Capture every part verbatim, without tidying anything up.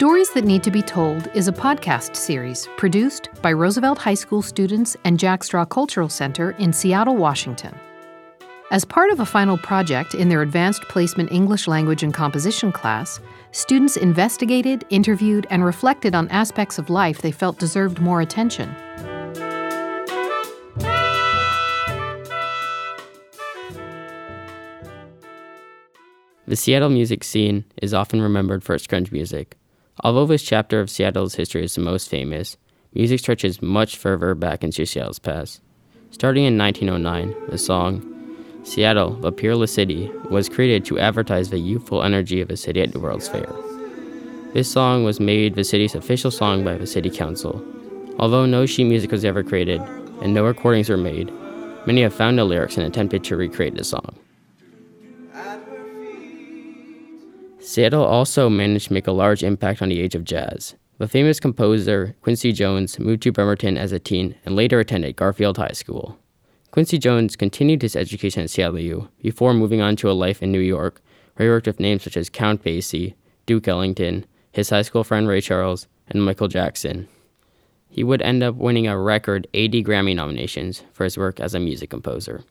Stories That Need to Be Told is a podcast series produced by Roosevelt High School students and Jack Straw Cultural Center in Seattle, Washington. As part of a final project in their Advanced Placement English Language and Composition class, students investigated, interviewed, and reflected on aspects of life they felt deserved more attention. The Seattle music scene is often remembered for its grunge music. Although this chapter of Seattle's history is the most famous, music stretches much further back into Seattle's past. Starting in nineteen oh nine, the song Seattle, the Peerless City, was created to advertise the youthful energy of the city at the World's Fair. This song was made the city's official song by the city council. Although no sheet music was ever created and no recordings were made, many have found the lyrics and attempted to recreate the song. Seattle also managed to make a large impact on the age of jazz. The famous composer Quincy Jones moved to Bremerton as a teen and later attended Garfield High School. Quincy Jones continued his education at Seattle U before moving on to a life in New York, where he worked with names such as Count Basie, Duke Ellington, his high school friend Ray Charles, and Michael Jackson. He would end up winning a record eighty Grammy nominations for his work as a music composer.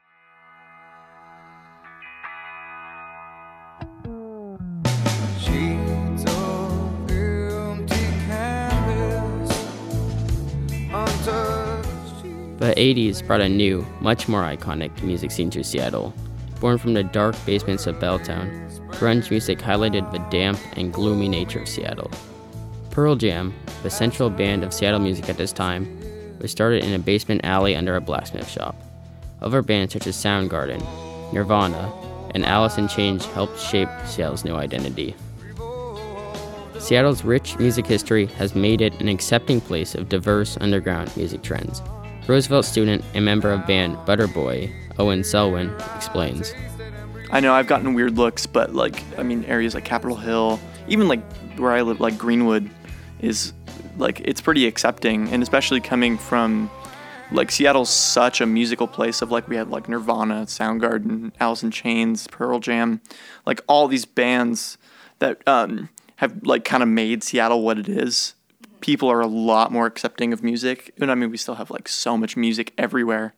The eighties brought a new, much more iconic music scene to Seattle. Born from the dark basements of Belltown, grunge music highlighted the damp and gloomy nature of Seattle. Pearl Jam, the central band of Seattle music at this time, was started in a basement alley under a blacksmith shop. Other bands such as Soundgarden, Nirvana, and Alice in Chains helped shape Seattle's new identity. Seattle's rich music history has made it an accepting place of diverse underground music trends. Roosevelt student and member of band Butterboy, Owen Selwyn, explains. I know I've gotten weird looks, but like, I mean, areas like Capitol Hill, even like where I live, like Greenwood, is like, it's pretty accepting. And especially coming from, like, Seattle's such a musical place of like, we had like Nirvana, Soundgarden, Alice in Chains, Pearl Jam, like all these bands that um, have like kind of made Seattle what it is. People are a lot more accepting of music. And I mean, we still have like so much music everywhere.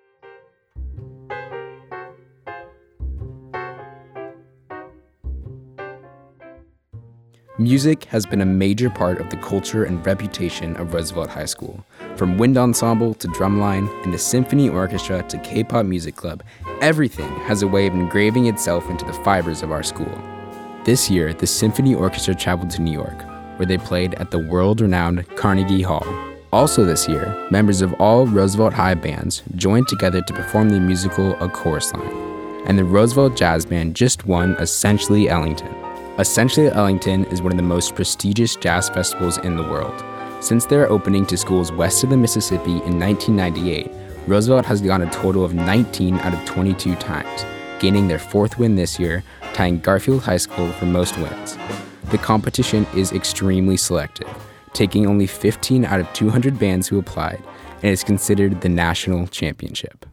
Music has been a major part of the culture and reputation of Roosevelt High School. From wind ensemble to drumline and the symphony orchestra to K-pop music club, everything has a way of engraving itself into the fibers of our school. This year, the symphony orchestra traveled to New York, where they played at the world-renowned Carnegie Hall. Also this year, members of all Roosevelt High bands joined together to perform the musical A Chorus Line, and the Roosevelt Jazz Band just won Essentially Ellington. Essentially Ellington is one of the most prestigious jazz festivals in the world. Since their opening to schools west of the Mississippi in nineteen ninety-eight, Roosevelt has gone a total of nineteen out of twenty-two times, gaining their fourth win this year, tying Garfield High School for most wins. The competition is extremely selective, taking only fifteen out of two hundred bands who applied, and is considered the national championship.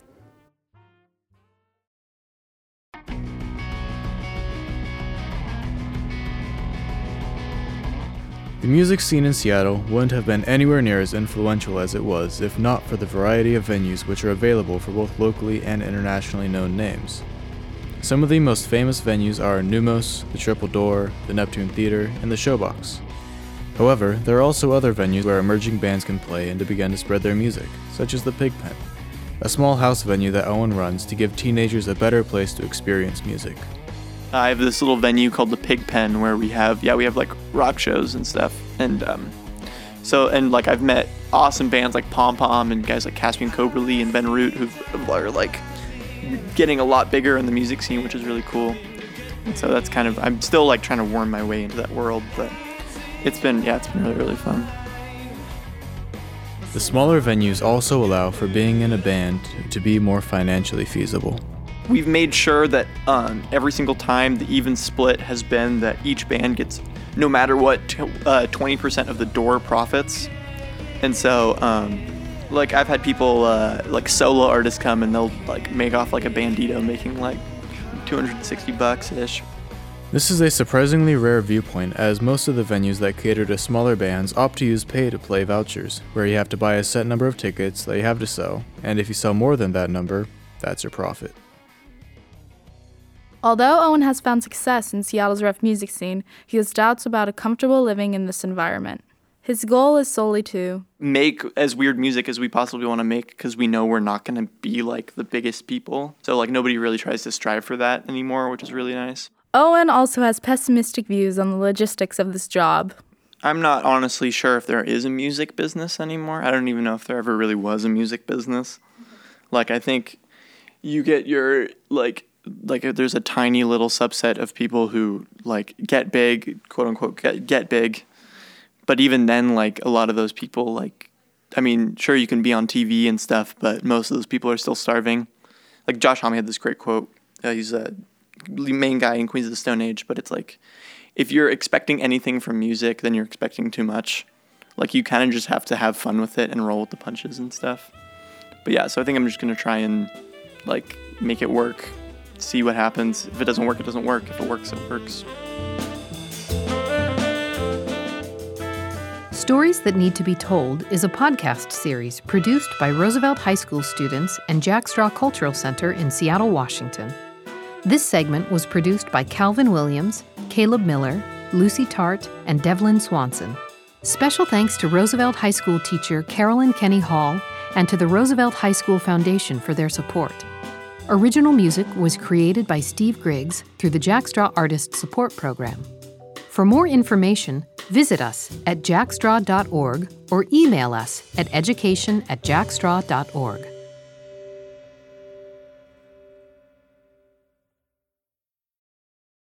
The music scene in Seattle wouldn't have been anywhere near as influential as it was if not for the variety of venues which are available for both locally and internationally known names. Some of the most famous venues are Numos, the Triple Door, the Neptune Theater, and the Showbox. However, there are also other venues where emerging bands can play and to begin to spread their music, such as the Pigpen, a small house venue that Owen runs to give teenagers a better place to experience music. I have this little venue called the Pigpen where we have, yeah, we have like rock shows and stuff. And um, so, and like I've met awesome bands like Pom Pom and guys like Caspian Cobra Lee and Ben Root who are like getting a lot bigger in the music scene, which is really cool. And so that's kind of, I'm still like trying to worm my way into that world, but it's been, yeah, it's been really, really fun. The smaller venues also allow for being in a band to be more financially feasible. We've made sure that um, every single time the even split has been that each band gets, no matter what, uh, twenty percent of the door profits. And so, um, like, I've had people, uh, like, solo artists come and they'll, like, make off, like, a bandito making, like, two hundred sixty bucks-ish. This is a surprisingly rare viewpoint, as most of the venues that cater to smaller bands opt to use pay-to-play vouchers, where you have to buy a set number of tickets that you have to sell, and if you sell more than that number, that's your profit. Although Owen has found success in Seattle's rough music scene, he has doubts about a comfortable living in this environment. His goal is solely to make as weird music as we possibly want to make, because we know we're not going to be like the biggest people. So like nobody really tries to strive for that anymore, which is really nice. Owen also has pessimistic views on the logistics of this job. I'm not honestly sure if there is a music business anymore. I don't even know if there ever really was a music business. Like I think you get your like like there's a tiny little subset of people who like get big, quote unquote get, get big. But even then, like, a lot of those people, like, I mean, sure, you can be on T V and stuff, but most of those people are still starving. Like, Josh Homme had this great quote. Uh, he's a main guy in Queens of the Stone Age, but it's like, if you're expecting anything from music, then you're expecting too much. Like, you kind of just have to have fun with it and roll with the punches and stuff. But yeah, so I think I'm just going to try and, like, make it work, see what happens. If it doesn't work, it doesn't work. If it works, it works. Stories That Need to Be Told is a podcast series produced by Roosevelt High School students and Jack Straw Cultural Center in Seattle, Washington. This segment was produced by Calvin Williams, Caleb Miller, Lucy Tart, and Devlin Swanson. Special thanks to Roosevelt High School teacher Carolyn Kenny Hall and to the Roosevelt High School Foundation for their support. Original music was created by Steve Griggs through the Jack Straw Artist Support Program. For more information, visit us at jackstraw dot org or email us at education at jackstraw dot org.